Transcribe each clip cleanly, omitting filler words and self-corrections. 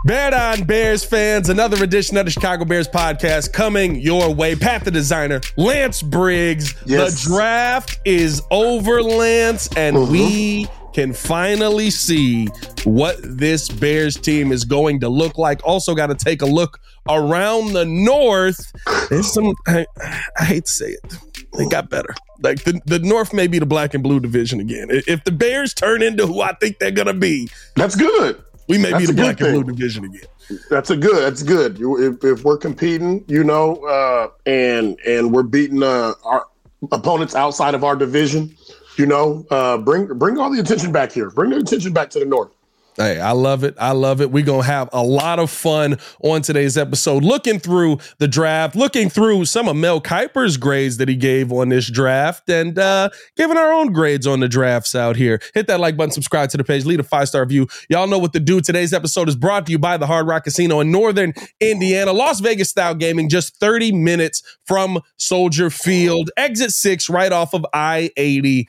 Bear Down Bears fans, another edition of the Chicago Bears podcast coming your way. Pat the designer, Lance Briggs. Yes. The draft is over, Lance, and we can finally see what this Bears team is going to look like. Also got to take a look around the North. There's some, I hate to say it, they got better. Like the North may be the black and blue division again. If the Bears turn into who I think they're going to be, that's good. We may be the black and blue division again. That's good. If we're competing, and we're beating our opponents outside of our division, bring all the attention back here. Bring the attention back to the North. Hey, I love it. We're going to have a lot of fun on today's episode, looking through the draft, looking through some of Mel Kiper's grades that he gave on this draft, and giving our own grades on the drafts out here. Hit that like button, subscribe to the page, leave a 5-star review. Y'all know what to do. Today's episode is brought to you by the Hard Rock Casino in Northern Indiana. Las Vegas style gaming, just 30 minutes from Soldier Field. Exit 6 right off of I-80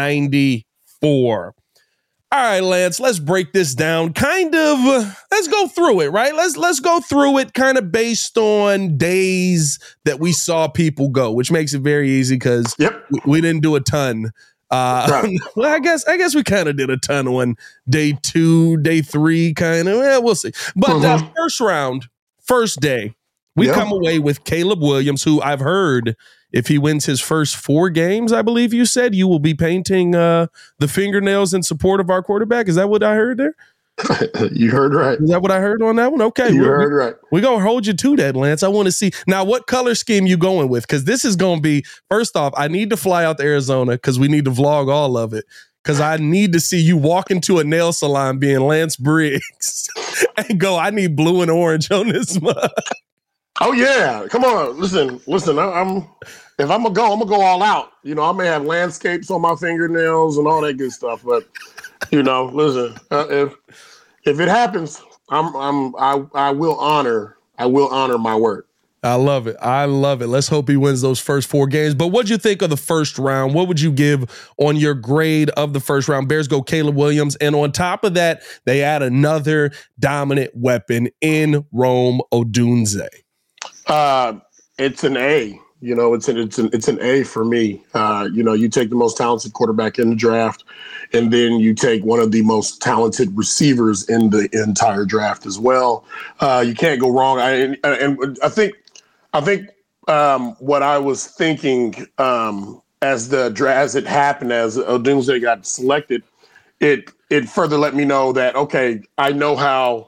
94. All right, Lance, let's break this down. Let's go through it, right? Let's go through it kind of based on days that we saw people go, which makes it very easy because we didn't do a ton. Right. Well, I guess we kind of did a ton on day 2, day 3, kind of. Yeah, we'll see. But first round, first day, we come away with Caleb Williams, who I've heard if he wins his first 4 games, I believe you said, you will be painting the fingernails in support of our quarterback. Is that what I heard there? You heard right. Is that what I heard on that one? Okay. You heard right. We're going to hold you to that, Lance. I want to see. Now, what color scheme you going with? Because this is going to be, first off, I need to fly out to Arizona because we need to vlog all of it. Because I need to see you walk into a nail salon being Lance Briggs and go, I need blue and orange on this mug. Oh yeah, come on. Listen. If I'm gonna go all out. I may have landscapes on my fingernails and all that good stuff. But listen, if it happens, I will honor my word. I love it. Let's hope he wins those first 4 games. But what'd you think of the first round? What would you give on your grade of the first round? Bears go Caleb Williams, and on top of that, they add another dominant weapon in Rome Odunze. It's an A. It's an A for me. You take the most talented quarterback in the draft, and then you take one of the most talented receivers in the entire draft as well. You can't go wrong. I think what I was thinking as it happened, as Odunze got selected, it further let me know that I know how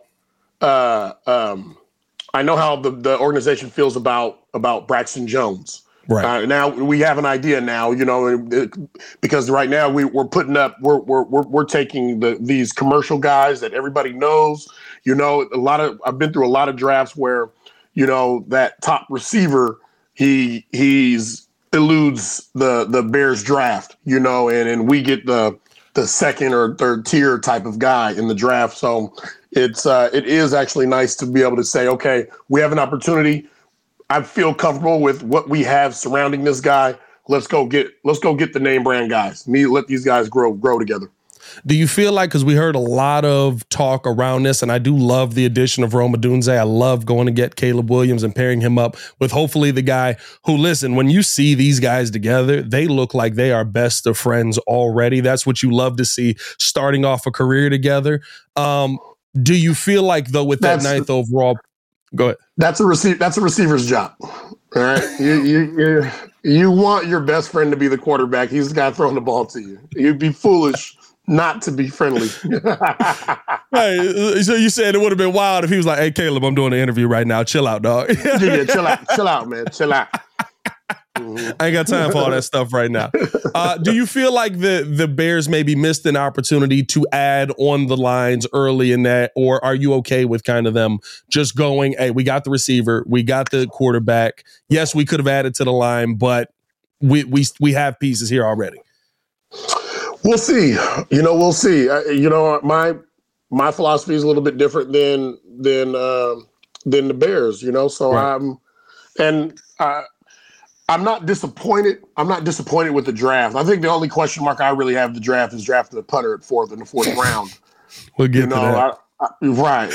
the organization feels about Braxton Jones. Right. Now we have an idea now, because right now we're taking these commercial guys that everybody knows. I've been through a lot of drafts where, that top receiver, he's eludes the Bears draft, and we get the second or third tier type of guy in the draft. So it is actually nice to be able to say, okay, we have an opportunity. I feel comfortable with what we have surrounding this guy. Let's go get the name brand guys. Let these guys grow together. Do you feel like, because we heard a lot of talk around this, and I do love the addition of Rome Odunze. I love going to get Caleb Williams and pairing him up with hopefully the guy who, listen, when you see these guys together, they look like they are best of friends already. That's what you love to see starting off a career together. Do you feel like, though, with that 9th overall, go ahead. That's a receiver's job. All right. You want your best friend to be the quarterback. He's the guy throwing the ball to you. You'd be foolish not to be friendly. Hey, so you said it would have been wild if he was like, hey, Caleb, I'm doing an interview right now. Chill out, dog. Yeah, chill out, man. Chill out. I ain't got time for all that stuff right now. Do you feel like the Bears maybe missed an opportunity to add on the lines early in that, or are you okay with kind of them just going, hey, we got the receiver, we got the quarterback. Yes, we could have added to the line, but we have pieces here already. We'll see. We'll see. My philosophy is a little bit different than the Bears. So right. I'm not disappointed. I'm not disappointed with the draft. I think the only question mark I really have the draft is drafting the punter at 4th in the 4th round. We'll get to that. Right.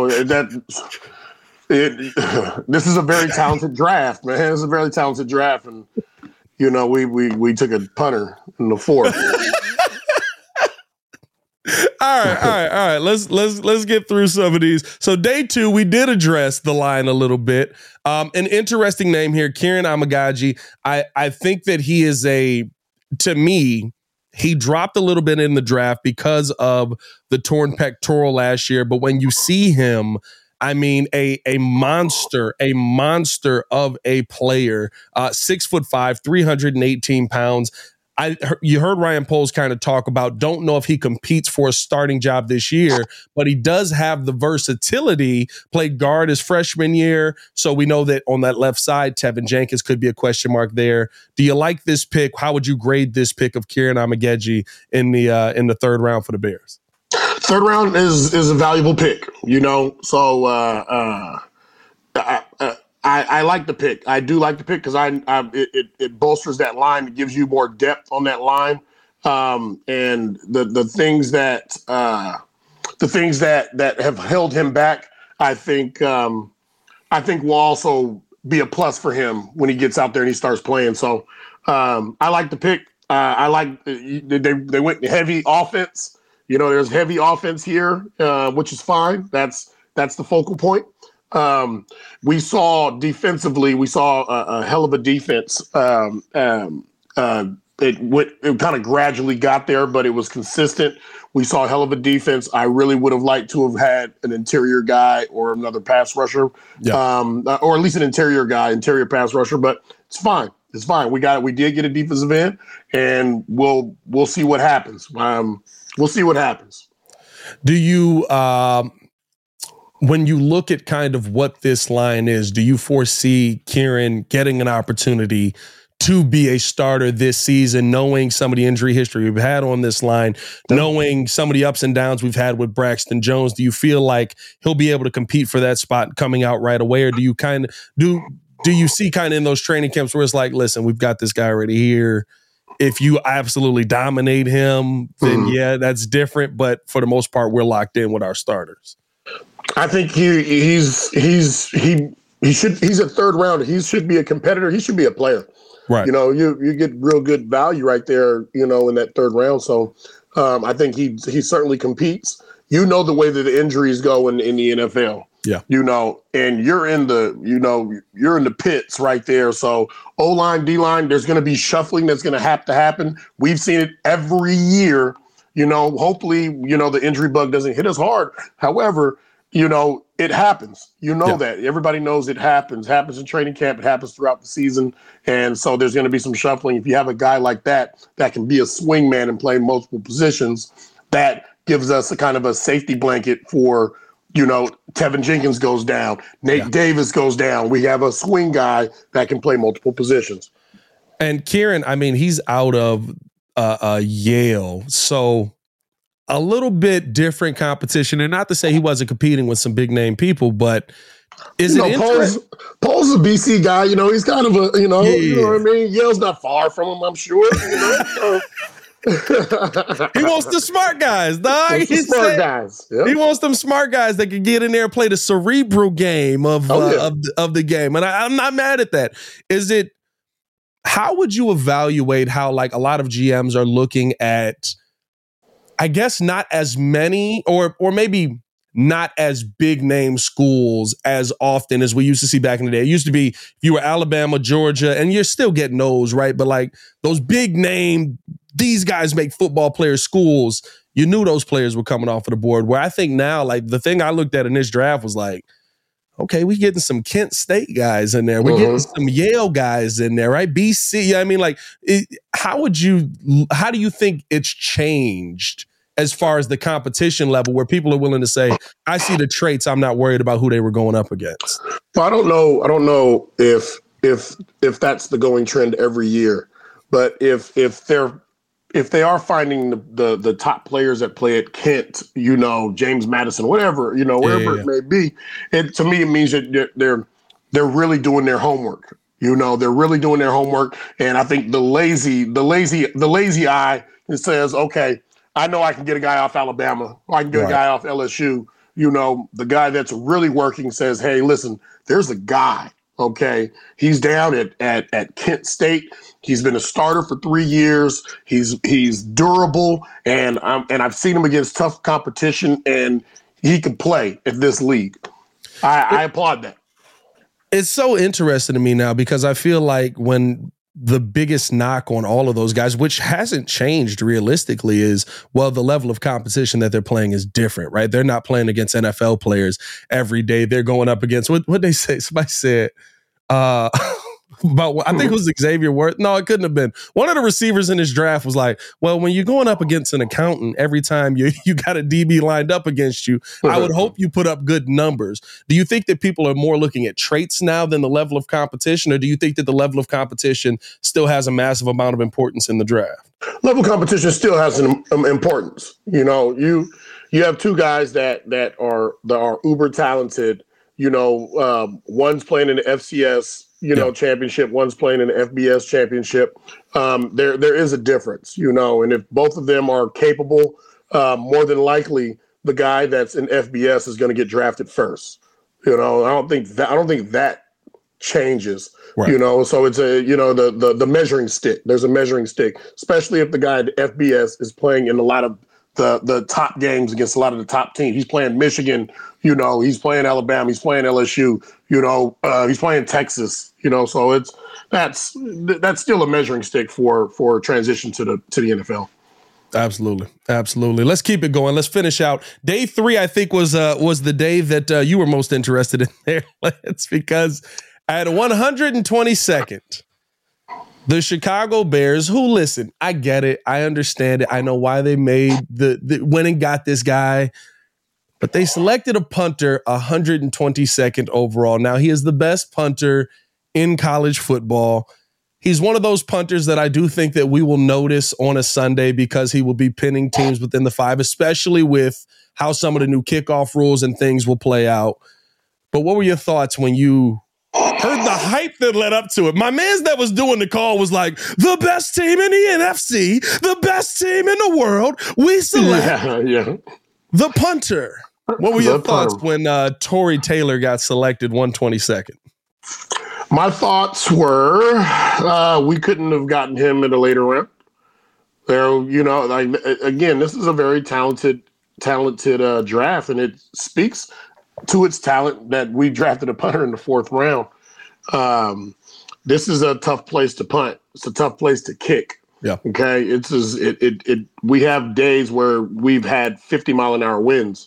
This is a very talented draft, man. It's a very talented draft. And, we took a punter in the fourth. All right. Let's get through some of these. So day 2, we did address the line a little bit. An interesting name here, Kieran Amegadjie. I think that he is to me, he dropped a little bit in the draft because of the torn pectoral last year. But when you see him, I mean, a monster of a player, 6'5", 318 pounds. You heard Ryan Poles kind of talk about, don't know if he competes for a starting job this year, but he does have the versatility, played guard his freshman year. So we know that on that left side, Tevin Jenkins could be a question mark there. Do you like this pick? How would you grade this pick of Kieran Amegadjie in the third round for the Bears? Third round is a valuable pick, so I like the pick. I do like the pick because it bolsters that line. It gives you more depth on that line, and the things that have held him back, I think will also be a plus for him when he gets out there and he starts playing. So I like the pick. I like they went heavy offense. There's heavy offense here, which is fine. That's the focal point. We saw defensively, a hell of a defense. It kind of gradually got there, but it was consistent. We saw a hell of a defense. I really would have liked to have had an interior guy or another pass rusher, or at least an interior pass rusher. But it's fine. It's fine. We did get a defensive end, and we'll see what happens. We'll see what happens. Do you? When you look at kind of what this line is, do you foresee Kieran getting an opportunity to be a starter this season, knowing some of the injury history we've had on this line, knowing some of the ups and downs we've had with Braxton Jones? Do you feel like he'll be able to compete for that spot coming out right away? Or do you do you see kind of in those training camps where it's like, listen, we've got this guy already here. If you absolutely dominate him, then yeah, that's different. But for the most part, we're locked in with our starters. I think he's a third rounder. He should be a competitor. He should be a player. Right. You get real good value right there, in that third round. So I think he certainly competes. The way that the injuries go in the NFL. Yeah. And you're in the pits right there. So O-line, D-line, there's going to be shuffling that's going to have to happen. We've seen it every year. Hopefully, the injury bug doesn't hit us hard. However, it happens. That. Everybody knows it happens. It happens in training camp. It happens throughout the season. And so there's going to be some shuffling. If you have a guy like that can be a swingman and play multiple positions, that gives us a kind of a safety blanket for, Tevin Jenkins goes down. Nate Davis goes down. We have a swing guy that can play multiple positions. And Kieran, I mean, he's out of Yale. So a little bit different competition. And not to say he wasn't competing with some big name people, but is it interesting? Pole's a BC guy. He's kind of a, you know what I mean? Yale's not far from him, I'm sure. He wants the smart guys, dog. Guys. Yep. He wants them smart guys that can get in there and play the cerebral game of the game. And I'm not mad at that. How would you evaluate how like a lot of GMs are looking at, I guess, not as many or maybe not as big name schools as often as we used to see back in the day? It used to be if you were Alabama, Georgia, and you're still getting those, right? But like those big name, these guys make football players schools, you knew those players were coming off of the board. Where I think now, like the thing I looked at in this draft was like, okay, we're getting some Kent State guys in there. We're getting some Yale guys in there, right? BC. I mean, like, how do you think it's changed as far as the competition level where people are willing to say, I see the traits, I'm not worried about who they were going up against? Well, I don't know if that's the going trend every year, but if they are finding the top players that play at Kent, James Madison, whatever, wherever it may be, to me, it means that they're really doing their homework. They're really doing their homework. And I think the lazy eye says, okay, I know I can get a guy off Alabama, or I can get a guy off LSU, the guy that's really working says, hey, listen, there's a guy, okay? He's down at Kent State. He's been a starter for 3 years. He's durable, and I've seen him against tough competition, and he can play at this league. I applaud that. It's so interesting to me now because I feel like when the biggest knock on all of those guys, which hasn't changed realistically, is, well, the level of competition that they're playing is different, right? They're not playing against NFL players every day. They're going up against, what they say? Somebody said, about, I think it was Xavier Worth. No, it couldn't have been. One of the receivers in this draft was like, well, when you're going up against an accountant every time you got a DB lined up against you, I would hope you put up good numbers. Do you think that people are more looking at traits now than the level of competition, or do you think that the level of competition still has a massive amount of importance in the draft? Level of competition still has an importance. You have two guys that are uber talented. One's playing in the FCS championship, one's playing in the FBS championship. There is a difference, and if both of them are capable, more than likely the guy that's in FBS is going to get drafted first. I don't think that changes. Right. So it's the measuring stick. There's a measuring stick, especially if the guy at FBS is playing in a lot of the top games against a lot of the top teams. He's playing Michigan, he's playing Alabama, he's playing LSU, he's playing Texas, so that's still a measuring stick for transition to the NFL. Absolutely. Let's keep it going. Let's finish out. Day 3, I think, was the day that you were most interested in there. It's because at 122nd, the Chicago Bears, who, listen, I get it. I understand it. I know why they made went and got this guy, but they selected a punter 122nd overall. Now, he is the best punter in college football. He's one of those punters that I do think that we will notice on a Sunday because he will be pinning teams within the 5, especially with how some of the new kickoff rules and things will play out. But what were your thoughts when you heard the hype that led up to it? My man that was doing the call was like, the best team in the NFC, the best team in the world. We select the punter. What were your thoughts when Tory Taylor got selected 122nd? My thoughts were we couldn't have gotten him in a later round. Again, this is a very talented draft, and it speaks to its talent that we drafted a punter in the 4th round. This is a tough place to punt. It's a tough place to kick. Yeah. Okay. We have days where we've had 50-mile-an-hour winds.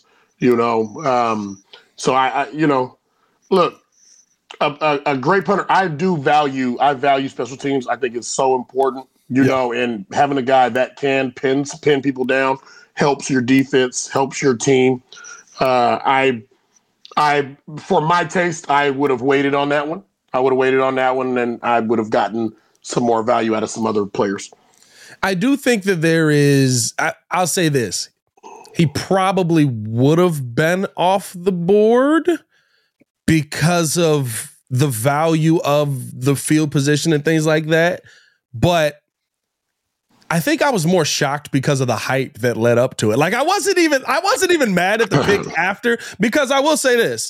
So I look, a great punter. I value special teams. I think it's so important. And having a guy that can pin people down helps your defense, helps your team. For my taste, I would have waited on that one. And I would have gotten some more value out of some other players. I do think that there is, I'll say this, he probably would have been off the board because of the value of the field position and things like that. But I think I was more shocked because of the hype that led up to it. Like I wasn't even mad at the pick after, because I will say this.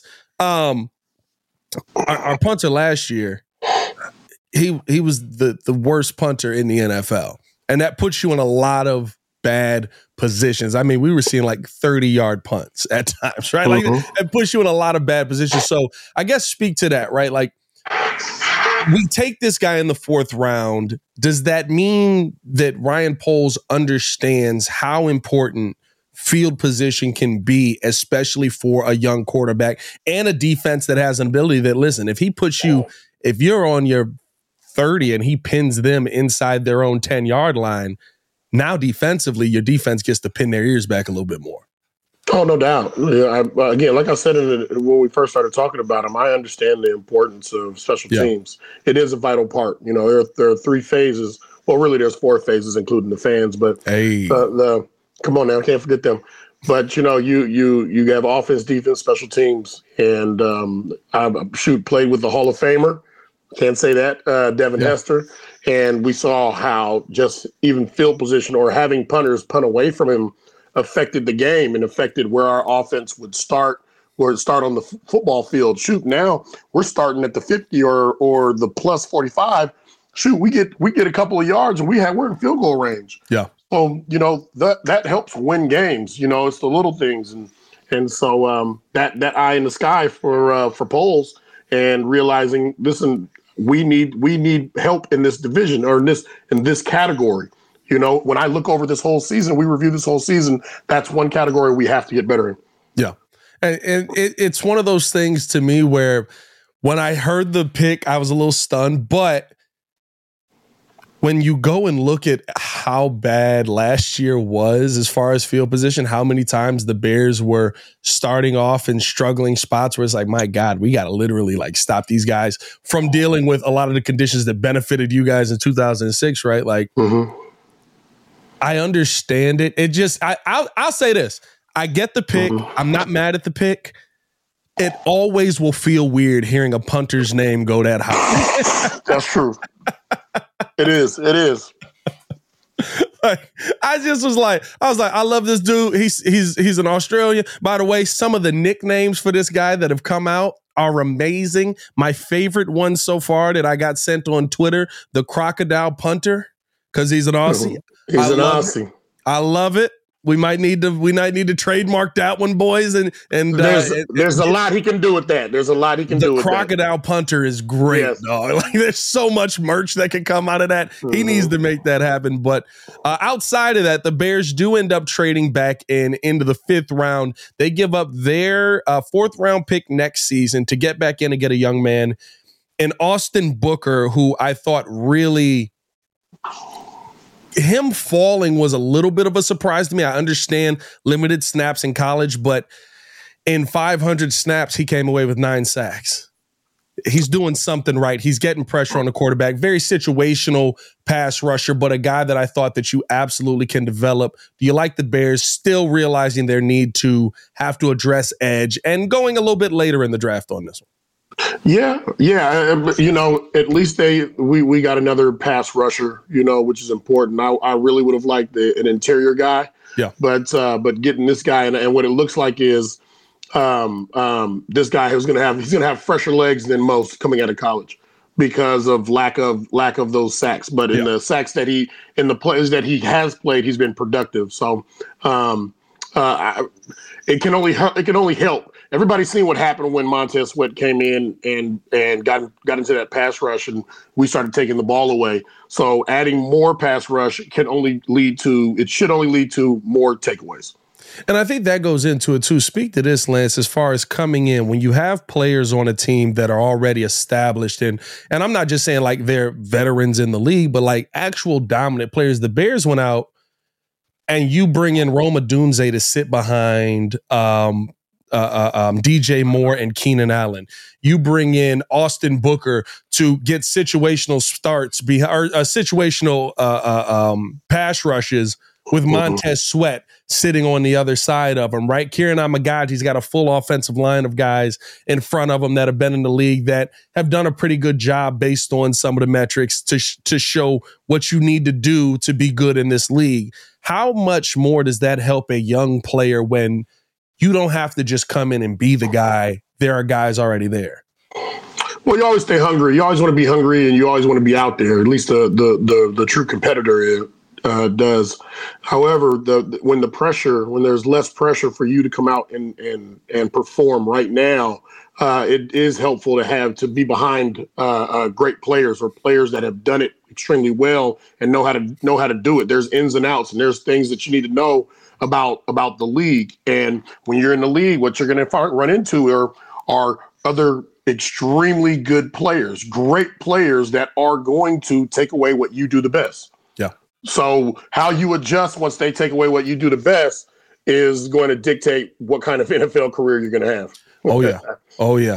Our punter last year, he was the worst punter in the NFL. And that puts you in a lot of bad positions. I mean, we were seeing like 30-yard punts at times, right? Like it puts you in a lot of bad positions. So I guess speak to that, right? Like we take this guy in the 4th round. Does that mean that Ryan Poles understands how important field position can be, especially for a young quarterback and a defense that has an ability that, listen, if you're on your 30 and he pins them inside their own 10-yard line, now defensively, your defense gets to pin their ears back a little bit more. Oh, no doubt. Yeah, again, like I said when we first started talking about him, I understand the importance of special teams. It is a vital part. There are 3 phases. Well, really, there's 4 phases, including the fans. But come on now, can't forget them. But you have offense, defense, special teams, and played with the Hall of Famer. Can't say that, Devin Hester. And we saw how just even field position or having punters punt away from him affected the game and affected where our offense would start, where it start on the football field. Shoot, now we're starting at the 50 or the plus 45. Shoot, we get a couple of yards and we're in field goal range. Yeah. So, that helps win games. It's the little things. And so that eye in the sky for Poles and realizing, listen, we need help in this division or in this category. When I look over this whole season, we review this whole season, that's one category we have to get better in. Yeah. And it's one of those things to me where when I heard the pick, I was a little stunned, but when you go and look at how bad last year was as far as field position, how many times the Bears were starting off in struggling spots where it's like, my God, we got to literally stop these guys from dealing with a lot of the conditions that benefited you guys in 2006, right? I understand it. It just, I'll say this. I get the pick. I'm not mad at the pick. It always will feel weird hearing a punter's name go that high. That's true. It is. I was like, I love this dude. He's an Australian. By the way, some of the nicknames for this guy that have come out are amazing. My favorite one so far that I got sent on Twitter, the Crocodile Punter, because he's an Aussie. He's an Aussie. I love it. We might need to trademark that one, boys. And there's a lot he can do with that. The Crocodile Punter is great, yes. Dog. There's so much merch that can come out of that. He needs to make that happen. But outside of that, the Bears do end up trading back into the 5th round. They give up their 4th round pick next season to get back in and get a young man, and Austin Booker, who I thought really. Him falling was a little bit of a surprise to me. I understand limited snaps in college, but in 500 snaps, he came away with 9 sacks. He's doing something right. He's getting pressure on the quarterback. Very situational pass rusher, but a guy that I thought that you absolutely can develop. Do you like the Bears still realizing their need to have to address edge and going a little bit later in the draft on this one? Yeah. At least we got another pass rusher, which is important. I really would have liked an interior guy. Yeah. But getting this guy and what it looks like is this guy he's gonna have fresher legs than most coming out of college because of lack of those sacks. But in the sacks in the plays that he has played, he's been productive. So it can only help. Everybody's seen what happened when Montez Sweat came in and got into that pass rush, and we started taking the ball away. So adding more pass rush should only lead to more takeaways. And I think that goes into it too. Speak to this, Lance, as far as coming in when you have players on a team that are already established, and I'm not just saying they're veterans in the league, but actual dominant players. The Bears went out and you bring in Rome Odunze to sit behind DJ Moore and Keenan Allen. You bring in Austin Booker to get situational starts, situational pass rushes with Montez Sweat sitting on the other side of him, right? Kieran Amagad, he's got a full offensive line of guys in front of him that have been in the league that have done a pretty good job based on some of the metrics to show what you need to do to be good in this league. How much more does that help a young player when you don't have to just come in and be the guy? There are guys already there. Well, you always stay hungry. You always want to be hungry, and you always want to be out there. At least the true competitor does. However, when there's less pressure for you to come out and perform right now, it is helpful to be behind great players or players that have done it extremely well and know how to do it. There's ins and outs, and there's things that you need to know about the league. And when you're in the league, what you're going to run into are other extremely good players, great players that are going to take away what you do the best. Yeah. So how you adjust once they take away what you do the best is going to dictate what kind of NFL career you're going to have. Oh yeah.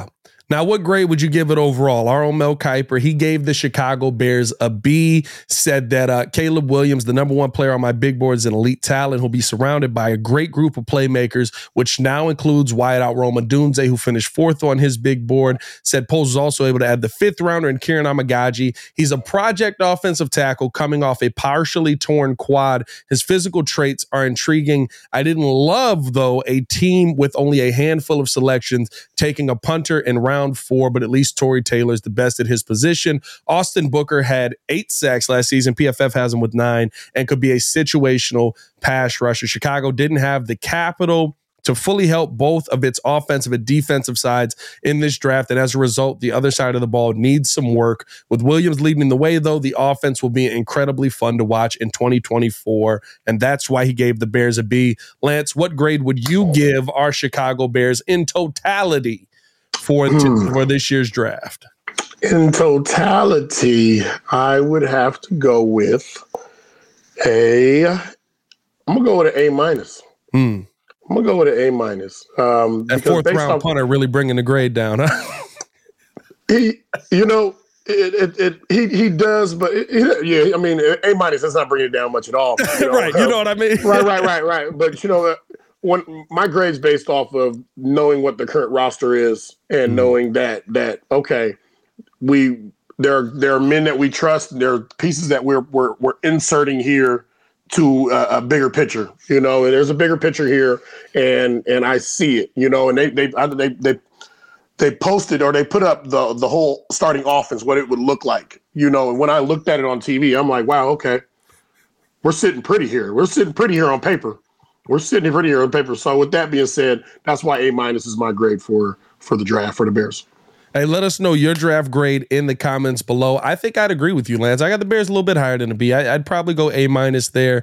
Now, what grade would you give it overall? Our own Mel Kiper, he gave the Chicago Bears a B, said that Caleb Williams, the number one player on my big board, is an elite talent who'll be surrounded by a great group of playmakers, which now includes Wyatt Rome-Odunze, who finished fourth on his big board. Said Poles was also able to add the fifth rounder in Kieran Amagaji. He's a project offensive tackle coming off a partially torn quad. His physical traits are intriguing. I didn't love, though, a team with only a handful of selections taking a punter in round 4, but at least Tory Taylor's the best at his position. Austin Booker had 8 sacks last season. PFF has him with 9 and could be a situational pass rusher. Chicago didn't have the capital to fully help both of its offensive and defensive sides in this draft. And as a result, the other side of the ball needs some work. With Williams leading the way, though, the offense will be incredibly fun to watch in 2024. And that's why he gave the Bears a B. Lance, what grade would you give our Chicago Bears in totality for this year's draft? In totality, I would have to go with I'm going to go with an A minus. I'm going to go with an A minus. That fourth round punter really bringing the grade down, huh? He does, but I mean, A minus, that's not bringing it down much at all. Right. You know what I mean? Right. But when my grade's based off of knowing what the current roster is and knowing that okay, there are men that we trust, and there are pieces that we're inserting here to a bigger picture, and there's a bigger picture here, and I see it, and they posted, or they put up the whole starting offense, what it would look like, and when I looked at it on TV, I'm like, wow, okay, we're sitting pretty here. We're sitting pretty here on paper. So with that being said, that's why A minus is my grade for the draft for the Bears. Hey, let us know your draft grade in the comments below. I think I'd agree with you, Lance. I got the Bears a little bit higher than a B. I'd probably go A minus there.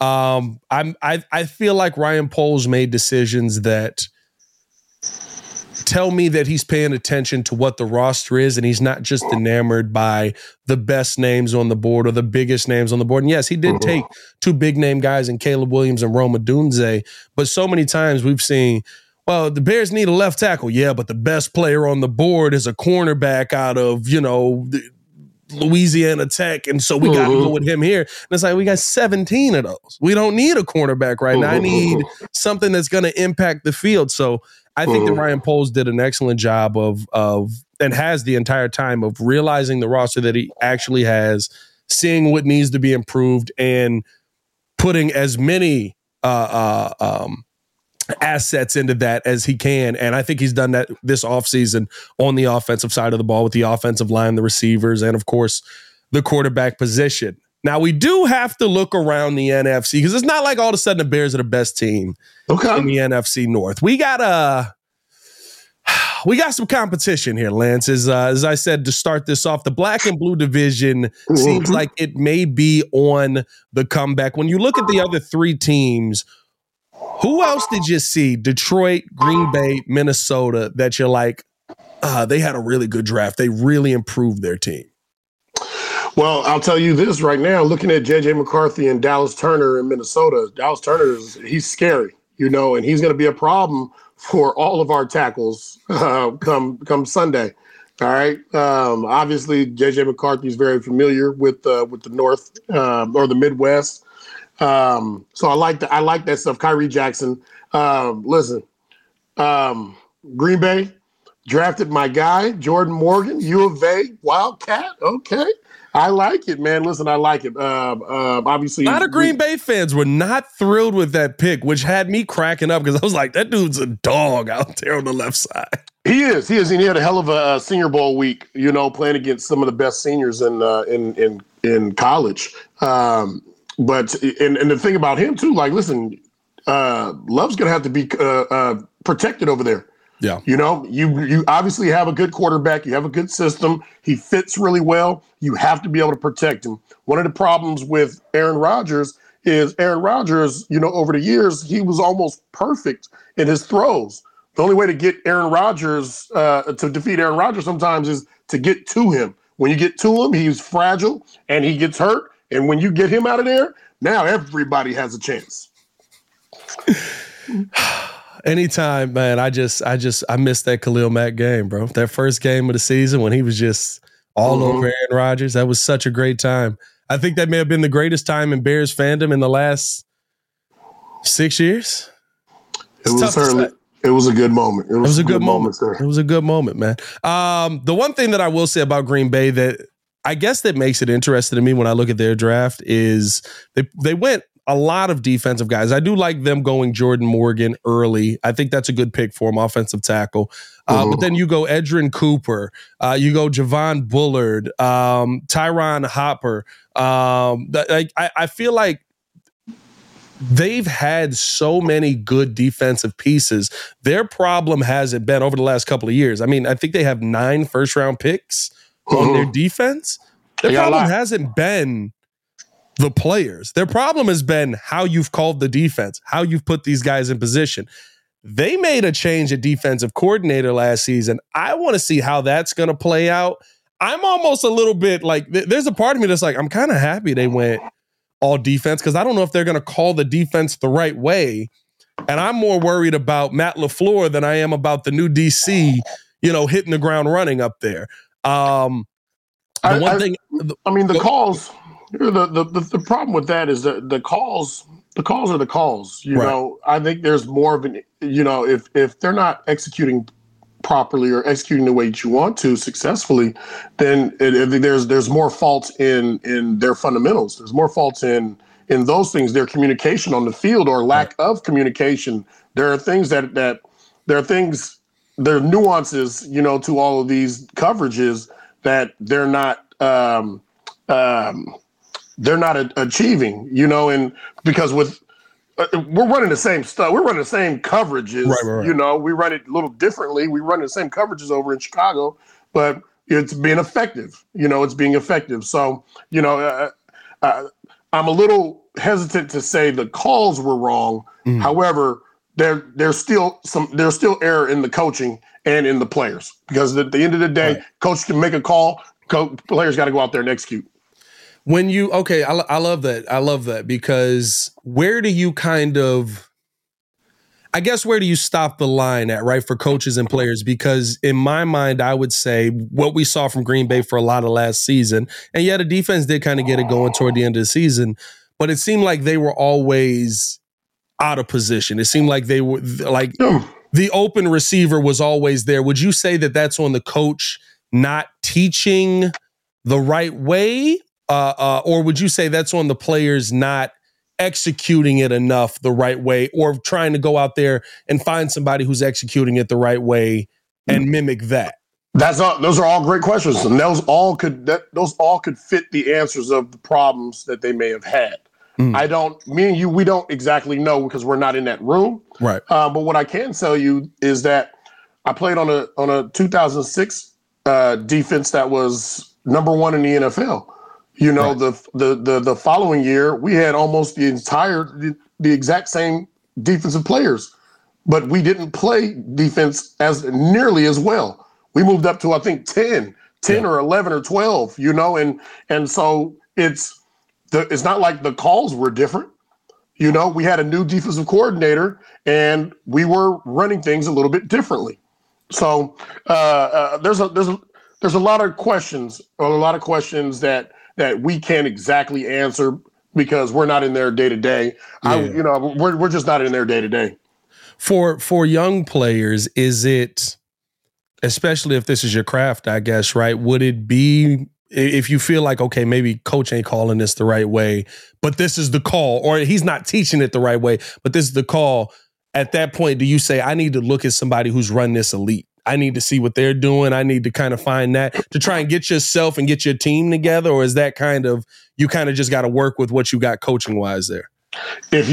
I feel like Ryan Poles made decisions that tell me that he's paying attention to what the roster is, and he's not just enamored by the best names on the board or the biggest names on the board. And yes, he did take 2 big name guys in Caleb Williams and Rome-Odunze, but so many times we've seen, well, the Bears need a left tackle. Yeah, but the best player on the board is a cornerback out of, Louisiana Tech, and so we got to go with him here. And it's like, we got 17 of those. We don't need a cornerback right now. I need something that's going to impact the field. So I think that Ryan Poles did an excellent job of and has the entire time of realizing the roster that he actually has, seeing what needs to be improved, and putting as many assets into that as he can. And I think he's done that this offseason on the offensive side of the ball with the offensive line, the receivers, and of course the quarterback position. Now we do have to look around the NFC because it's not like all of a sudden the Bears are the best team in the NFC North. We got some competition here, Lance. As I said to start this off, the black and blue division seems like it may be on the comeback. When you look at the other 3 teams, who else did you see? Detroit, Green Bay, Minnesota, that you're like, they had a really good draft. They really improved their team. Well, I'll tell you this right now, looking at J.J. McCarthy and Dallas Turner in Minnesota, Dallas Turner, he's scary, and he's going to be a problem for all of our tackles come Sunday. All right. Obviously, J.J. McCarthy is very familiar with the North or the Midwest. So I like that stuff. Kyrie Jackson. Listen, Green Bay drafted my guy, Jordan Morgan, U of A, Wildcat. Okay. I like it, man. Listen, I like it. Obviously, a lot of Green Bay fans were not thrilled with that pick, which had me cracking up because I was like, that dude's a dog out there on the left side. He is. And he had a hell of a Senior Bowl week, playing against some of the best seniors in college. But the thing about him too, like, listen, Love's gonna have to be protected over there. Yeah. You obviously have a good quarterback. You have a good system. He fits really well. You have to be able to protect him. One of the problems with Aaron Rodgers is over the years, he was almost perfect in his throws. The only way to get Aaron Rodgers, to defeat Aaron Rodgers sometimes is to get to him. When you get to him, he's fragile and he gets hurt. And when you get him out of there, now everybody has a chance. Anytime, man. I missed that Khalil Mack game, bro. That first game of the season when he was just all over Aaron Rodgers. That was such a great time. I think that may have been the greatest time in Bears fandom in the last 6 years. It was a good moment. It was a good moment, sir. It was a good moment, man. The one thing that I will say about Green Bay that I guess that makes it interesting to me when I look at their draft is they went a lot of defensive guys. I do like them going Jordan Morgan early. I think that's a good pick for him, offensive tackle. But then you go Edgerrin Cooper, you go Javon Bullard, Tyron Hopper. I feel like they've had so many good defensive pieces. Their problem hasn't been over the last couple of years. I mean, I think they have 9 first-round picks on their defense. Their problem hasn't been the players. Their problem has been how you've called the defense, how you've put these guys in position. They made a change at defensive coordinator last season. I want to see how that's going to play out. I'm almost a little bit like, there's a part of me that's like, I'm kind of happy they went all defense because I don't know if they're going to call the defense the right way. And I'm more worried about Matt LaFleur than I am about the new DC, hitting the ground running up there. The calls. The problem with that is that the calls are the calls. You know, I think there's more of an. If they're not executing properly or executing the way that you want to successfully, then there's more faults in their fundamentals. There's more faults in those things. Their communication on the field or lack of communication. There are things there are nuances, to all of these coverages that they're not achieving, and because we're running the same stuff. We're running the same coverages, right. We run it a little differently. We run the same coverages over in Chicago, but it's being effective, it's being effective. So, I'm a little hesitant to say the calls were wrong. However, there's still error in the coaching and in the players, because at the end of the day, coach can make a call, players got to go out there and execute. I love that. I love that, because where do you where do you stop the line at, right, for coaches and players? Because in my mind, I would say what we saw from Green Bay for a lot of last season, and the defense did kind of get it going toward the end of the season, but it seemed like they were always out of position. It seemed like they were the open receiver was always there. Would you say that that's on the coach not teaching the right way? Or would you say that's on the players not executing it enough the right way, or trying to go out there and find somebody who's executing it the right way and mimic that? Those are all great questions, and those all could fit the answers of the problems that they may have had. Me and you, we don't exactly know because we're not in that room. Right. But what I can tell you is that I played on a 2006 defense that was number 1 in the NFL. The following year, we had almost the exact same defensive players, but we didn't play defense as nearly as well. We moved up to, I think, 10 or 11 or 12, and so it's not like the calls were different. We had a new defensive coordinator and we were running things a little bit differently. So there's a lot of questions, that we can't exactly answer because we're not in there day to day. We're just not in there day to day. For young players, is it, especially if this is your craft, I guess, right? Would it be, if you feel like, okay, maybe coach ain't calling this the right way, but this is the call, or he's not teaching it the right way, but this is the call, at that point, do you say, I need to look at somebody who's run this elite? I need to see what they're doing. I need to kind of find that to try and get yourself and get your team together? Or is that you just got to work with what you got coaching wise there? If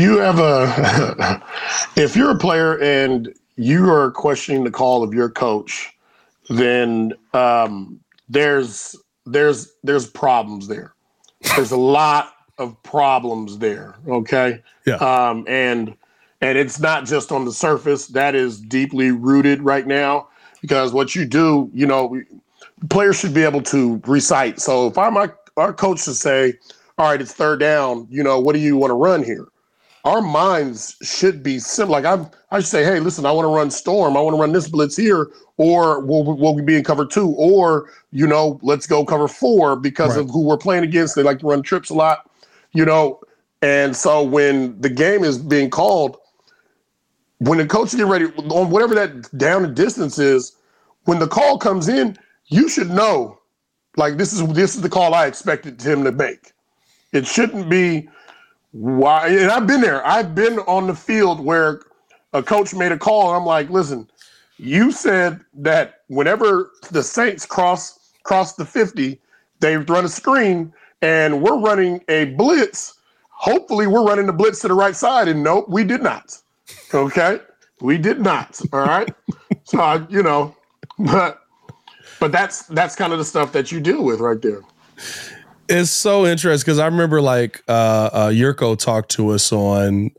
you're a player and you are questioning the call of your coach, then there's problems there. There's a lot of problems there. Okay. Yeah. And it's not just on the surface. That is deeply rooted right now. Because what you do, players should be able to recite. So if our coach to say, all right, it's third down, what do you want to run here? our minds should be similar. Like I say, hey, listen, I want to run storm. I want to run this blitz here, or we'll be in cover 2, or let's go cover 4 because of who we're playing against. They like to run trips a lot, And so when the game is being called, when the coach is getting ready on whatever that down and distance is, when the call comes in, you should know, like this is the call I expected him to make. It shouldn't be why. And I've been there. I've been on the field where a coach made a call, and I'm like, listen, you said that whenever the Saints cross the 50, they run a screen, and we're running a blitz. Hopefully, we're running the blitz to the right side, and nope, we did not. Okay, we did not. All right, so but that's kind of the stuff that you deal with right there. It's so interesting because I remember like Yurko talked to us on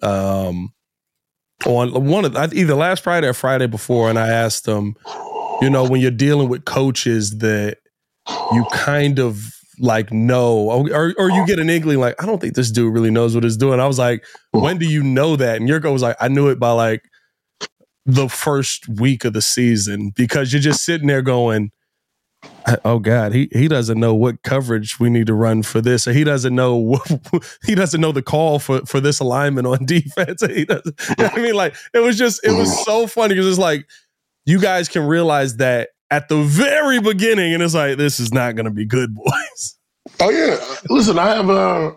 one of either last Friday or Friday before, and I asked him, when you're dealing with coaches that you kind of like know, or you get an inkling like, I don't think this dude really knows what he's doing. I was like, when do you know that? And Yurko was like, I knew it by like the first week of the season, because you're just sitting there going, oh God, he doesn't know what coverage we need to run for this, or he doesn't know the call for this alignment on defense. He doesn't. I mean, like it was so funny because it's like you guys can realize that at the very beginning, and it's like, this is not going to be good, boys. Oh yeah, listen, I have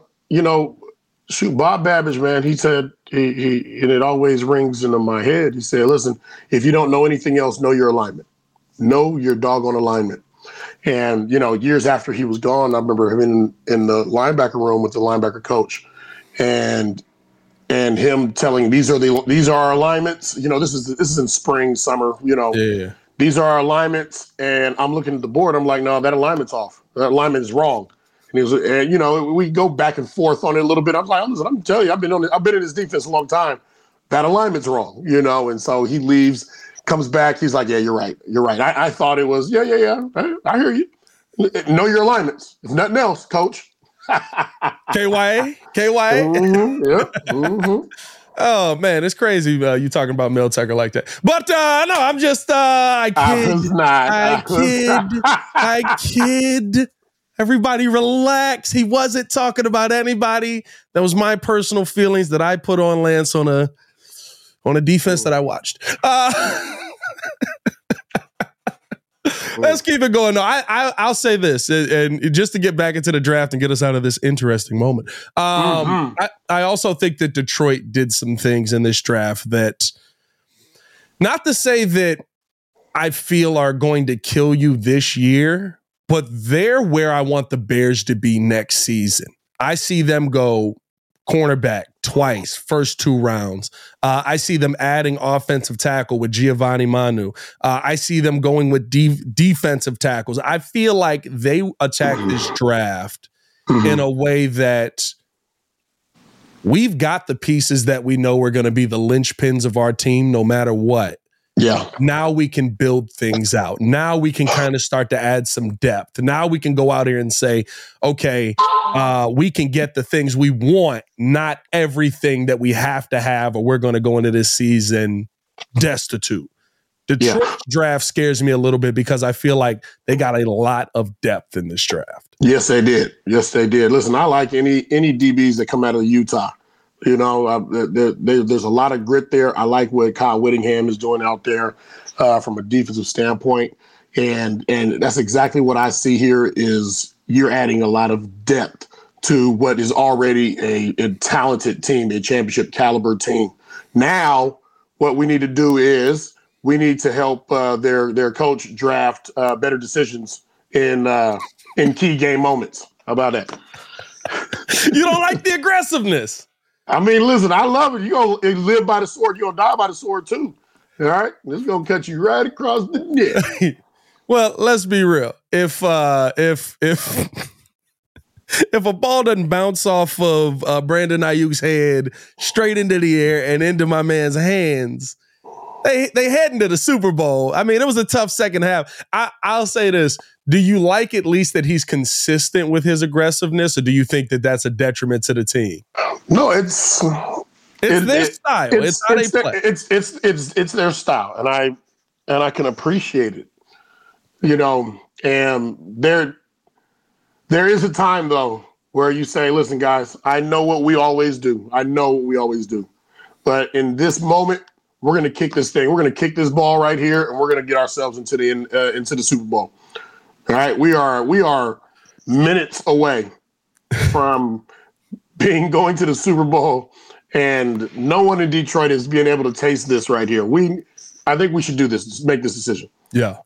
Bob Babbage, man. He said he and it always rings into my head. He said, listen, if you don't know anything else, know your alignment, know your doggone alignment. And, years after he was gone, I remember him in the linebacker room with the linebacker coach and him telling, these are our alignments. This is in spring, summer, Yeah. These are our alignments. And I'm looking at the board. I'm like, no, that alignment's off. That alignment is wrong. And he was, and we go back and forth on it a little bit. I'm like, listen, I'm telling you, I've been in this defense a long time. That alignment's wrong, and so he leaves. Comes back, he's like, yeah, you're right. I thought it was, yeah. I hear you. Know your alignments. If nothing else, coach. KYA? Mm-hmm, yeah. Mm-hmm. Oh, man, it's crazy you talking about Mel Tucker like that. But, no, I'm just, I kid. Everybody relax. He wasn't talking about anybody. That was my personal feelings that I put on Lance on a defense that I watched. Let's keep it going. No, I'll say this, and just to get back into the draft and get us out of this interesting moment. I also think that Detroit did some things in this draft that, not to say that I feel are going to kill you this year, but they're where I want the Bears to be next season. I see them go cornerback twice, first 2 rounds. I see them adding offensive tackle with Giovanni Manu. I see them going with defensive tackles. I feel like they attack this draft in a way that we've got the pieces that we know are going to be the linchpins of our team no matter what. Yeah. Now we can build things out. Now we can kind of start to add some depth. Now we can go out here and say, okay, we can get the things we want, not everything that we have to have, or we're going to go into this season destitute. Detroit's draft scares me a little bit because I feel like they got a lot of depth in this draft. Yes, they did. Listen, I like any DBs that come out of Utah. There's a lot of grit there. I like what Kyle Whittingham is doing out there from a defensive standpoint. And that's exactly what I see here is you're adding a lot of depth to what is already a talented team, a championship caliber team. Now, what we need to do is we need to help their coach draft better decisions in key game moments. How about that? You don't like the aggressiveness. I mean, listen, I love it. You're going to live by the sword. You're going to die by the sword, too. All right? This is going to cut you right across the neck. Well, let's be real. If a ball doesn't bounce off of Brandon Ayuk's head straight into the air and into my man's hands, they head into the Super Bowl. I mean, it was a tough second half. I'll say this. Do you like at least that he's consistent with his aggressiveness, or do you think that that's a detriment to the team? No, it's It's their style. It's how they play. It's their style, and I can appreciate it. You know, and there is a time though where you say, "Listen, guys, I know what we always do. But in this moment, we're going to kick this thing. We're going to kick this ball right here, and we're going to get ourselves into the Super Bowl." All right, we are minutes away from going to the Super Bowl, and no one in Detroit is being able to taste this right here. I think we should do this. Make this decision. Yeah.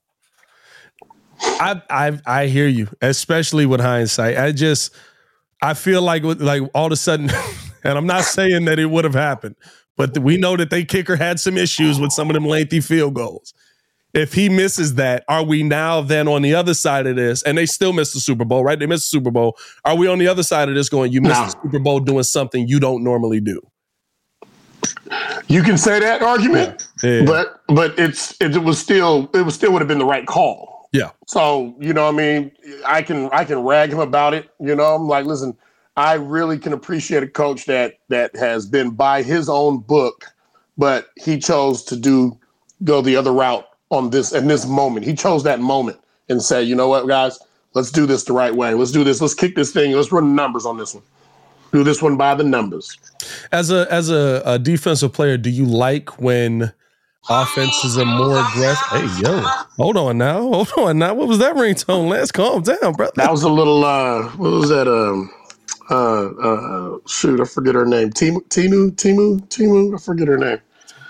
I hear you, especially with hindsight. I feel like all of a sudden, and I'm not saying that it would have happened, but we know that they kicker had some issues with some of them lengthy field goals. If he misses that, are we now then on the other side of this? And they still missed the Super Bowl, right? They missed the Super Bowl. Are we on the other side of this going, you missed the Super Bowl doing something you don't normally do? You can say that argument, but it would still would have been the right call. Yeah. So, you know, I mean, I can go him about it. You know, I'm like, listen, I really can appreciate a coach that has been by his own book, but he chose to go the other route on this in this moment. He chose that moment and said, you know what, guys, let's do this the right way. Let's do this. Let's kick this thing. Let's run the numbers on this one. Do this one by the numbers. As a defensive player, do you like when offenses are more aggressive? Hey, yo, hold on now. What was that ringtone? Let's calm down, brother. That was a little, what was that? Shoot, I forget her name. Timu. I forget her name.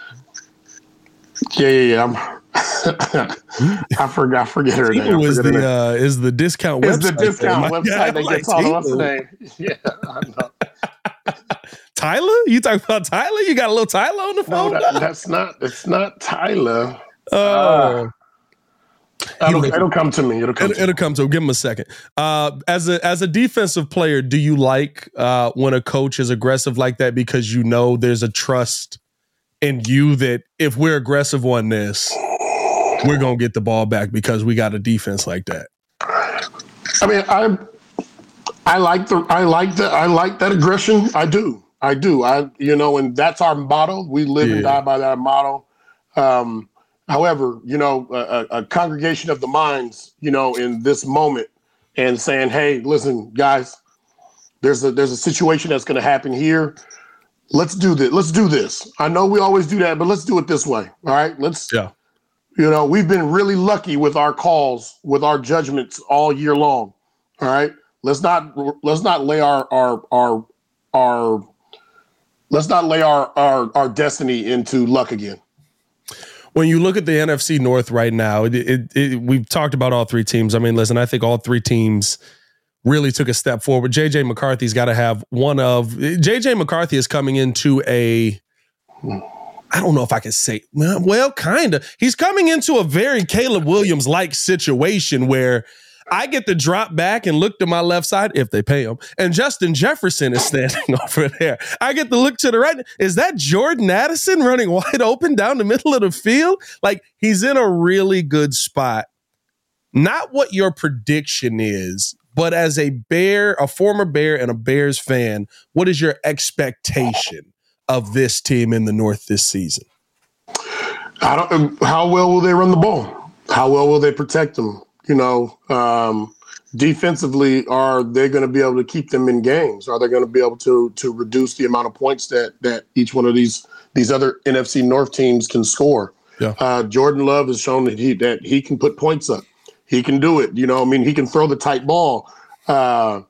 Yeah. I forget her name. Is the discount website. It's the discount website that gets all of us name. Yeah, I know. Tyler? You talking about Tyler? You got a little Tyler on the phone? No, it's not Tyler. Oh. It'll come to me. It'll come to me. Give him a second. As a defensive player, do you like when a coach is aggressive like that because you know there's a trust in you that if we're aggressive on this, we're going to get the ball back because we got a defense like that? I mean, I like that aggression. I do. And that's our motto. We live and die by that motto. However, a congregation of the minds, in this moment and saying, hey, listen, guys, there's a situation that's going to happen here. Let's do this. Let's do this. I know we always do that, but let's do it this way. All right. We've been really lucky with our calls, with our judgments all year long. All right. Let's not lay our destiny into luck again. When you look at the NFC North right now, we've talked about all three teams. I mean, listen, I think all three teams really took a step forward. J.J. McCarthy's got to have J.J. McCarthy is coming into I don't know if I can say, well, kind of. He's coming into a very Caleb Williams-like situation where I get to drop back and look to my left side if they pay him. And Justin Jefferson is standing over there. I get to look to the right. Is that Jordan Addison running wide open down the middle of the field? Like, he's in a really good spot. Not what your prediction is, but as a former Bear and a Bears fan, what is your expectation of this team in the North this season? How well will they run the ball? How well will they protect them? Defensively, are they going to be able to keep them in games? Are they going to be able to reduce the amount of points that each one of these other NFC North teams can score? Yeah. Jordan Love has shown that he can put points up. He can do it. He can throw the tight ball. The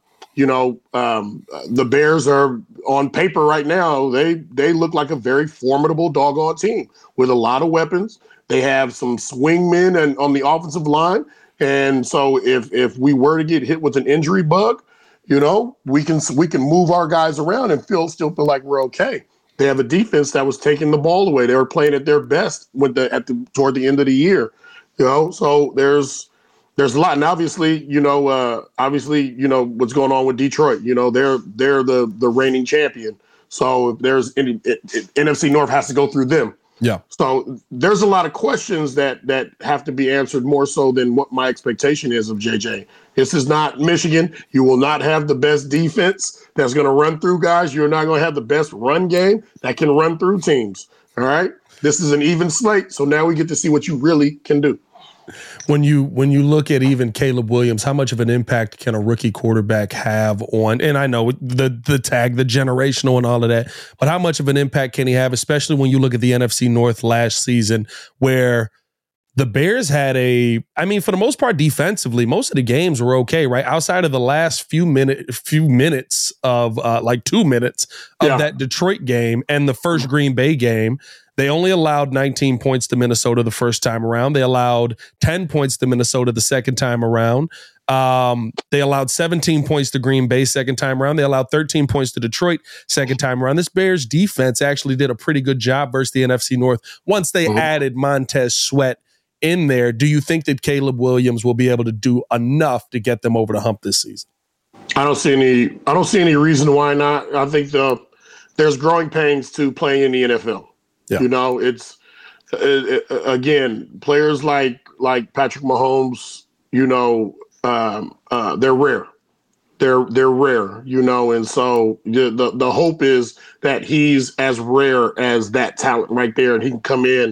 Bears are on paper right now. They look like a very formidable doggone team with a lot of weapons. They have some swingmen and on the offensive line. And so if we were to get hit with an injury bug, we can move our guys around and still feel like we're okay. They have a defense that was taking the ball away. They were playing at their best toward the end of the year. So there's a lot. And obviously, what's going on with Detroit. They're the reigning champion. So if there's NFC North has to go through them. Yeah. So there's a lot of questions that have to be answered more so than what my expectation is of JJ. This is not Michigan. You will not have the best defense that's going to run through guys. You're not going to have the best run game that can run through teams. All right. This is an even slate. So now we get to see what you really can do. When you look at even Caleb Williams, how much of an impact can a rookie quarterback have on, and I know the tag, the generational and all of that, but how much of an impact can he have, especially when you look at the NFC North last season where the Bears had for the most part defensively, most of the games were okay, right? Outside of the last few minutes of like 2 minutes of that Detroit game and the first Green Bay game, they only allowed 19 points to Minnesota the first time around. They allowed 10 points to Minnesota the second time around. They allowed 17 points to Green Bay second time around. They allowed 13 points to Detroit second time around. This Bears defense actually did a pretty good job versus the NFC North once they added Montez Sweat in there. Do you think that Caleb Williams will be able to do enough to get them over the hump this season? I don't see any reason why not. I think there's growing pains to playing in the NFL. Yeah. You know, it's again, players like Patrick Mahomes, you know, they're rare. They're rare, you know, and so the hope is that he's as rare as that talent right there, and he can come in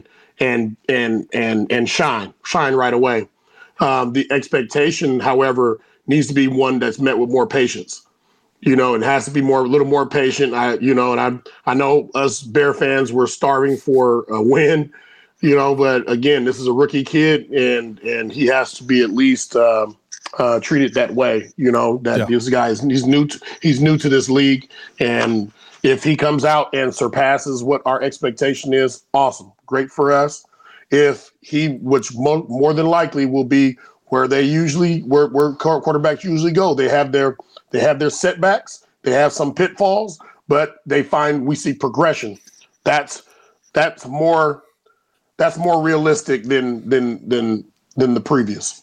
and shine right away. The expectation, however, needs to be one that's met with more patience. You know, it has to be a little more patient. I know us Bear fans were starving for a win, you know, but again, this is a rookie kid, and he has to be at least treated that way. You know, that this guy he's new to this league, and if he comes out and surpasses what our expectation is, awesome, great for us. If which more than likely will be where quarterbacks usually go, they have their setbacks, they have some pitfalls, but we see progression. That's more realistic than the previous.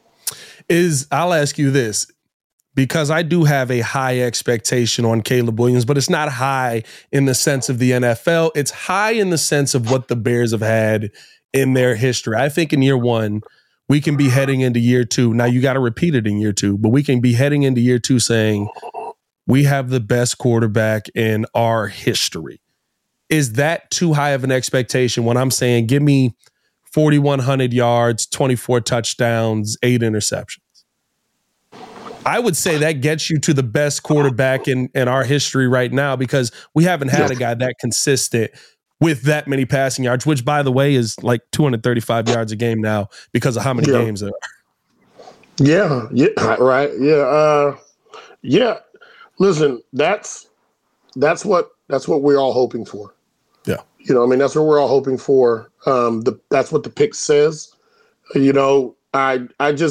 I'll ask you this, because I do have a high expectation on Caleb Williams, but it's not high in the sense of the NFL. It's high in the sense of what the Bears have had in their history. I think in year one, we can be heading into year two. Now, you got to repeat it in year two, but we can be heading into year two saying we have the best quarterback in our history. Is that too high of an expectation when I'm saying give me 4,100 yards, 24 touchdowns, 8 interceptions? I would say that gets you to the best quarterback in our history right now, because we haven't had a guy that consistent with that many passing yards, which, by the way, is like 235 yards a game now because of how many games there are. Yeah, right. Yeah. Listen, that's what we're all hoping for. Yeah. You know, I mean, that's what we're all hoping for. That's what the pick says. You know, I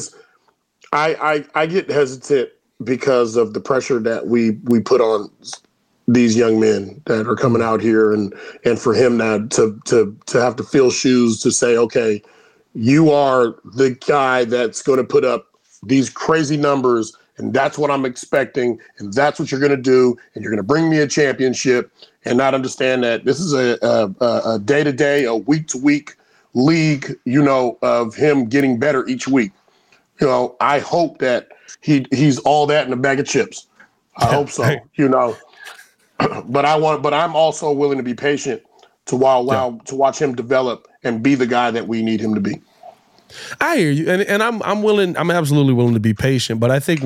get hesitant because of the pressure that we put on these young men that are coming out here, and for him now to have to fill shoes to say, okay, you are the guy that's going to put up these crazy numbers, and that's what I'm expecting, and that's what you're going to do, and you're going to bring me a championship, and not understand that this is a day-to-day, a week-to-week league, you know, of him getting better each week. You know, I hope that he's all that in a bag of chips. I hope so, you know. But I'm also willing to be patient to watch him develop and be the guy that we need him to be. I hear you, and I'm absolutely willing to be patient. But I think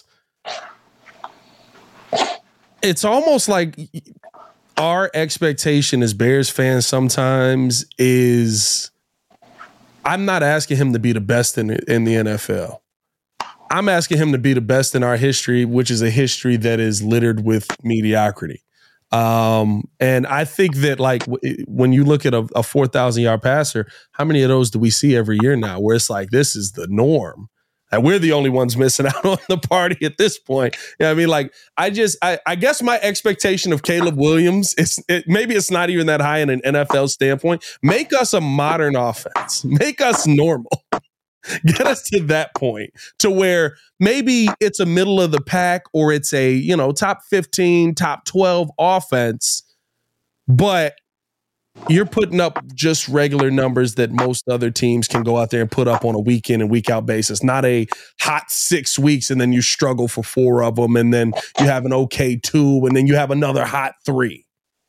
it's almost like our expectation as Bears fans sometimes is, I'm not asking him to be the best in the NFL. I'm asking him to be the best in our history, which is a history that is littered with mediocrity. And I think that, like, when you look at a 4,000-yard passer, how many of those do we see every year now, where it's like, this is the norm, and we're the only ones missing out on the party at this point? You know what I mean? Like, I guess my expectation of Caleb Williams maybe it's not even that high in an NFL standpoint. Make us a modern offense. Make us normal. Get us to that point to where maybe it's a middle of the pack, or it's a, you know, top 15, top 12 offense, but you're putting up just regular numbers that most other teams can go out there and put up on a week in and week out basis. Not a hot 6 weeks and then you struggle for 4 of them, and then you have an okay 2, and then you have another hot 3.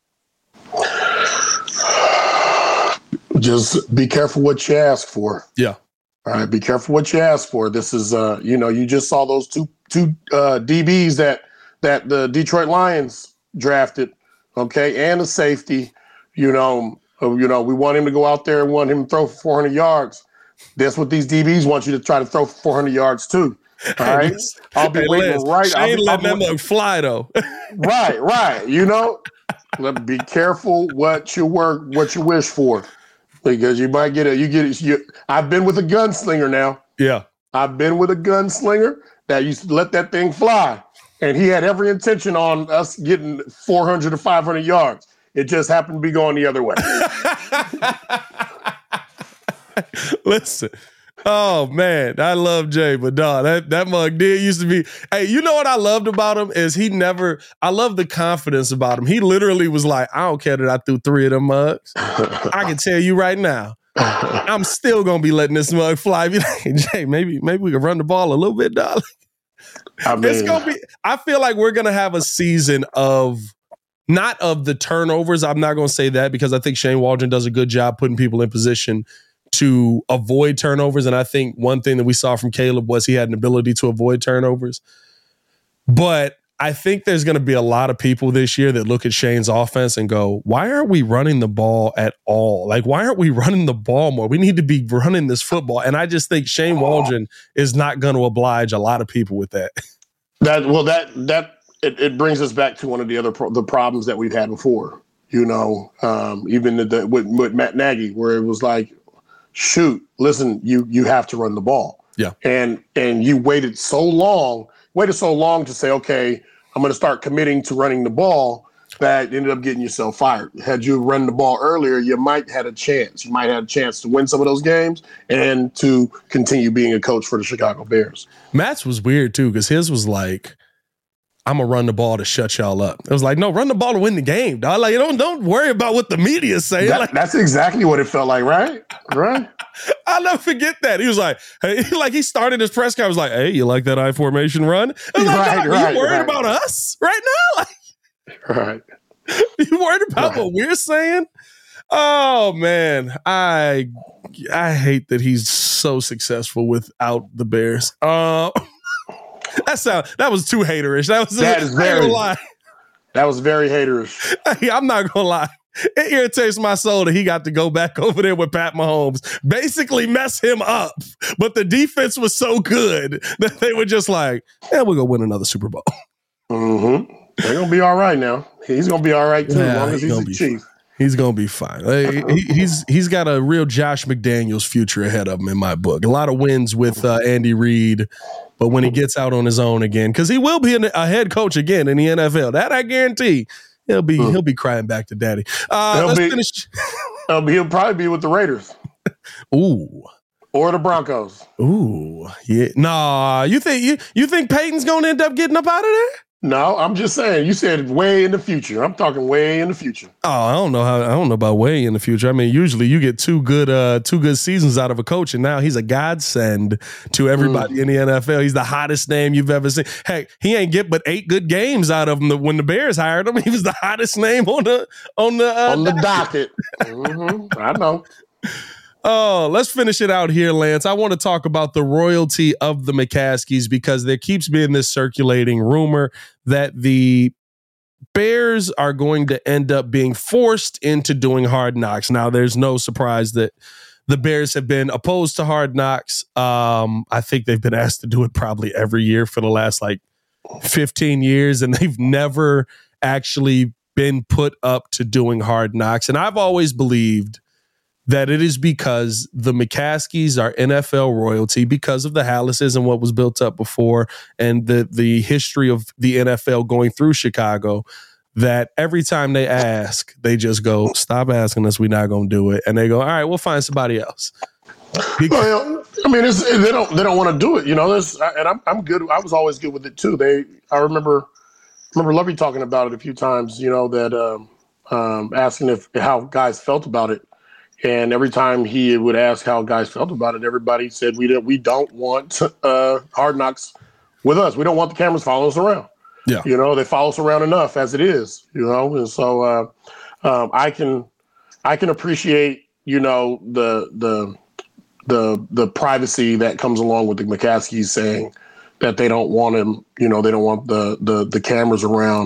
Just be careful what you ask for. Yeah. All right. Be careful what you ask for. This is, you just saw those two DBs that the Detroit Lions drafted. Okay. And a safety, we want him to go out there and want him to throw for 400 yards. That's what these DBs want you to try to throw for 400 yards too. All right. I'll be waiting right. Shane letting that mug fly though. Right. Be careful what you wish for. Because you might I've been with a gunslinger now. Yeah. I've been with a gunslinger that used to let that thing fly. And he had every intention on us getting 400 to 500 yards. It just happened to be going the other way. Listen. Oh, man. I love Jay, but dog, that mug did used to be. Hey, you know what I loved about him is I love the confidence about him. He literally was like, I don't care that I threw 3 of them mugs. I can tell you right now, I'm still going to be letting this mug fly. Be like, Jay, maybe we can run the ball a little bit, darling. It's going to be, I feel like we're going to have a season of, not of the turnovers. I'm not going to say that because I think Shane Waldron does a good job putting people in position to avoid turnovers. And I think one thing that we saw from Caleb was he had an ability to avoid turnovers. But I think there's going to be a lot of people this year that look at Shane's offense and go, why aren't we running the ball at all? Like, why aren't we running the ball more? We need to be running this football. And I just think Shane Waldron is not going to oblige a lot of people with that. It brings us back to one of the other the problems that we've had before, even with Matt Nagy, where it was like, shoot, listen, you have to run the ball. Yeah. And you waited so long to say, okay, I'm going to start committing to running the ball, that ended up getting yourself fired. Had you run the ball earlier, you might have had a chance. You might have a chance to win some of those games and to continue being a coach for the Chicago Bears. Matt's was weird too, because his was like, I'm gonna run the ball to shut y'all up. It was like, no, run the ball to win the game, dog. Like, don't worry about what the media say. That's exactly what it felt like, right? Right. I'll never forget that. He was like, hey, he started his press conference like, hey, you like that I formation run? I was like, you worried about us right now? Right. You worried about what we're saying? Oh man, I hate that he's so successful without the Bears. That was too haterish. That was very haterish. Hey, I'm not gonna lie. It irritates my soul that he got to go back over there with Pat Mahomes, basically mess him up. But the defense was so good that they were just like, we'll go win another Super Bowl. Mm-hmm. They're gonna be all right now. He's gonna be all right too, as long as he's the chief. He's gonna be fine. He's got a real Josh McDaniels future ahead of him in my book. A lot of wins with Andy Reid. But when he gets out on his own again, because he will be a head coach again in the NFL, that I guarantee, he'll be crying back to daddy. Let's finish. He'll probably be with the Raiders. Ooh. Or the Broncos. Ooh. Yeah. Nah. You think Peyton's gonna end up getting up out of there? No, I'm just saying. You said way in the future. I'm talking way in the future. Oh, I don't know about way in the future. I mean, usually you get two good seasons out of a coach, and now he's a godsend to everybody in the NFL. He's the hottest name you've ever seen. Heck, he ain't get but 8 good games out of him when the Bears hired him. He was the hottest name on the docket. Mm-hmm. I know. Oh, let's finish it out here, Lance. I want to talk about the royalty of the McCaskies because there keeps being this circulating rumor that the Bears are going to end up being forced into doing Hard Knocks. Now, there's no surprise that the Bears have been opposed to Hard Knocks. I think they've been asked to do it probably every year for the last 15 years, and they've never actually been put up to doing Hard Knocks. And I've always believed that it is because the McCaskies are NFL royalty because of the Hallases and what was built up before and the history of the NFL going through Chicago, that every time they ask, they just go, stop asking us, we're not going to do it. And they go, all right, we'll find somebody else. Well, I mean, they don't want to do it, and I'm good. I was always good with it too. I remember Lovey talking about it a few times, that asking how guys felt about it. And every time he would ask how guys felt about it, everybody said, we don't want Hard Knocks with us. We don't want the cameras following us around. Yeah. They follow us around enough as it is, And so I can appreciate, the privacy that comes along with the McCaskies saying that they don't want him, they don't want the cameras around.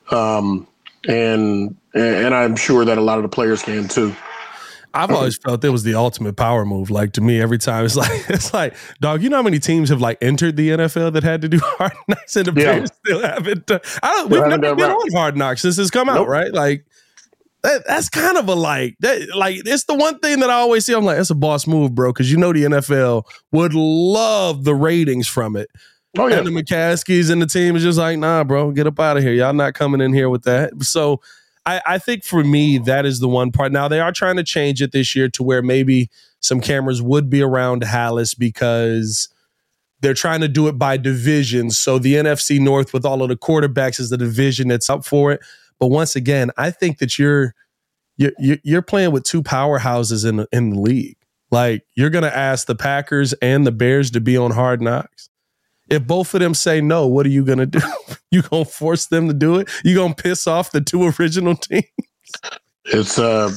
And I'm sure that a lot of the players can too. I've always felt it was the ultimate power move. Like, to me, every time it's like, dog, you know how many teams have entered the NFL that had to do Hard Knocks and the Bears still haven't. We've never been on Hard Knocks since it's come out, right? Like, that's kind of it's the one thing that I always see. I'm like, that's a boss move, bro, because the NFL would love the ratings from it. Oh yeah, and the McCaskies and the team is just like, nah, bro, get up out of here. Y'all not coming in here with that. So I think for me, that is the one part. Now, they are trying to change it this year to where maybe some cameras would be around Halas because they're trying to do it by division. So the NFC North with all of the quarterbacks is the division that's up for it. But once again, I think that you're playing with two powerhouses in the league. Like, you're going to ask the Packers and the Bears to be on Hard Knocks. If both of them say no, what are you going to do? You going to force them to do it? You going to piss off the two original teams? It's,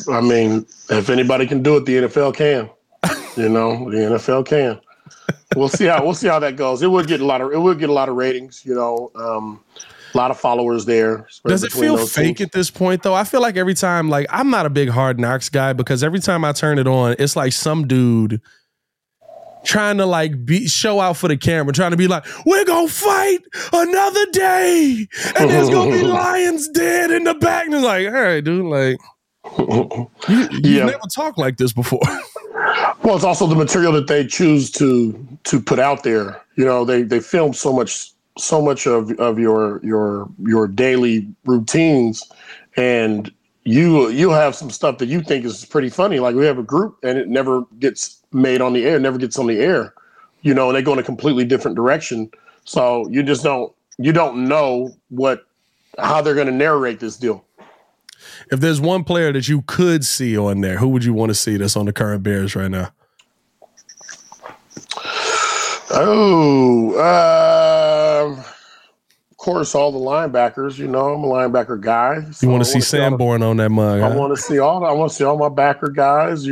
if anybody can do it, the NFL can. The NFL can. We'll see how that goes. It would get a lot of ratings, a lot of followers there. Does it feel fake at this point, though? I feel like every time, I'm not a big Hard Knocks guy because every time I turn it on, it's like some dude trying to show out for the camera, trying to be like, we're going to fight another day and there's going to be lions dead in the back. And it's like, all right, dude, you never talked like this before. Well, it's also the material that they choose to put out there. They film so much of your daily routines, and you'll have some stuff that you think is pretty funny. Like, we have a group and it never gets made on the air, never gets on the air, and they go in a completely different direction. So you just don't know how they're going to narrate this deal. If there's one player that you could see on there, who would you want to see that's on the current Bears right now? Of course, all the linebackers. I'm a linebacker guy. So you want to see Sanborn on that mug? I want to see all my backer guys.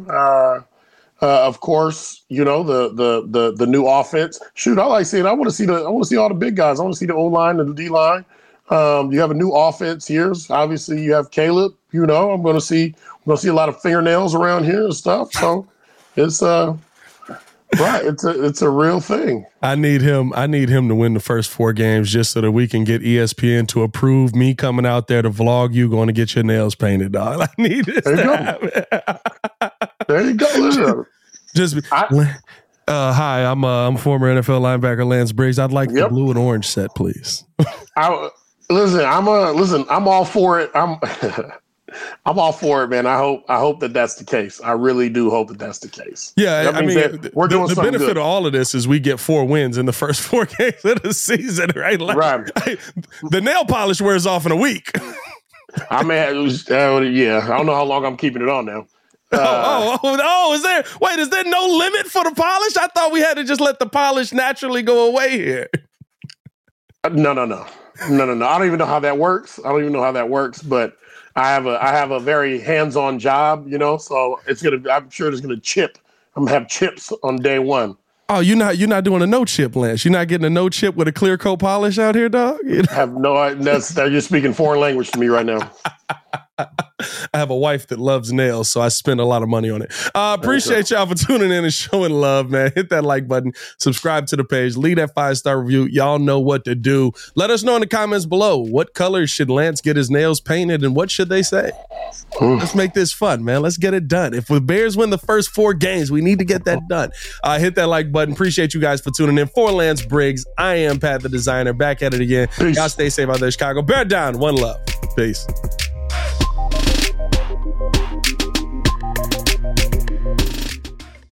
Of course, the new offense. Shoot, I like seeing. I want to see all the big guys. I want to see the O line and the D line. You have a new offense here. Obviously, you have Caleb. I'm going to see a lot of fingernails around here and stuff. So it's right. It's a real thing. I need him to win the first 4 games just so that we can get ESPN to approve me coming out there to vlog you going to get your nails painted, dog. I need this to happen. There you go. Hi, I'm former NFL linebacker Lance Briggs. I'd like the blue and orange set, please. I'm all for it. I'm all for it, man. I hope that that's the case. I really do hope that that's the case. Yeah, we're doing the benefit good. Of all of this is we get 4 wins in the first 4 games of the season, right? Right. The nail polish wears off in a week. I don't know how long I'm keeping it on now. Is there no limit for the polish? I thought we had to just let the polish naturally go away here. No. I don't even know how that works. But I have a very hands-on job, so I'm sure it's gonna chip. I'm gonna have chips on day one. Oh, you're not doing a no chip, Lance. You're not getting a no chip with a clear coat polish out here, dog. I have no idea. You're speaking foreign language to me right now. I have a wife that loves nails, so I spend a lot of money on it. Appreciate y'all for tuning in and showing love, man. Hit that like button, subscribe to the page, leave that 5-star review. Y'all know what to do. Let us know in the comments below, what colors should Lance get his nails painted and what should they say? Let's make this fun, man. Let's get it done. If the Bears win the first 4 games, we need to get that done. Hit that like button. Appreciate you guys for tuning in. For Lance Briggs, I am Pat the Designer. Back at it again. Peace. Y'all stay safe out there, Chicago. Bear down. One love. Peace.